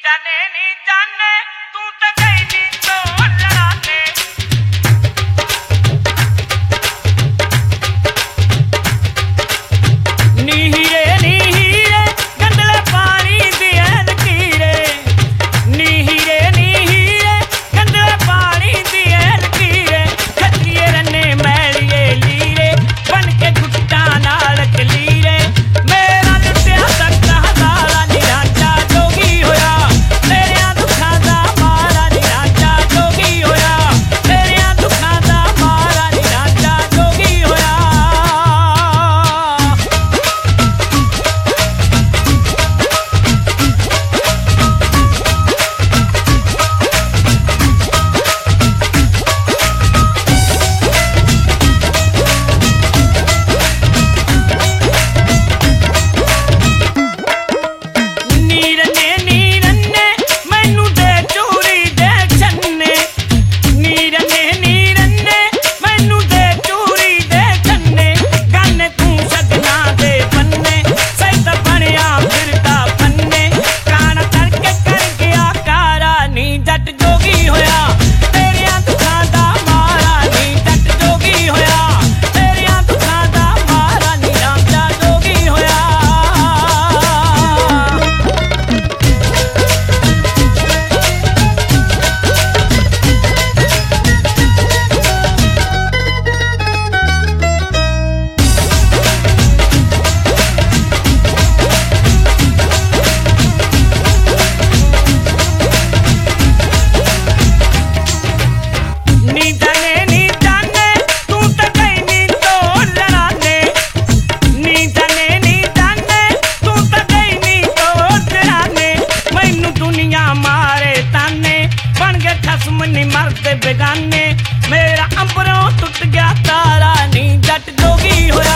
जाने नी जाने तू तो गई नी तो लड़ाने नी हीरे गंदले पानी दिए लकीरे नी हीरे गंदले पानी दिए लकीरे खतिए रने मैलिए लीरे बन के गुट्टा नाल कलीरे मेरा लुटिया सकता हजारा निरांचा जोगी होया तेरे दुखा दा मारा निरांचा जोगी होया तेरे दुखा दा मारा निरांचा जोगी होया नीरने मैनू दे चूरी दे छन्ने नीरने मैनू दे चूरी दे छन्ने गाने तू सजना दे पन्ने सही तो बनया फिरता पन्ने कान तड़के कर गया कारा नी जट जोगी होया तेरे दुखा दा मारा नी जट जोगी होया तेरे दुखा दा मारा नी रांचा जोगी होया नी जाने तू तो गई नी तो लड़ाने नी जाने तू तो गई नी तो लड़ाने मैनू दुनिया मारे ताने बन गए खसम नी मरते बेगाने मेरा अंबरों टुट गया तारा नी जट जोगी होया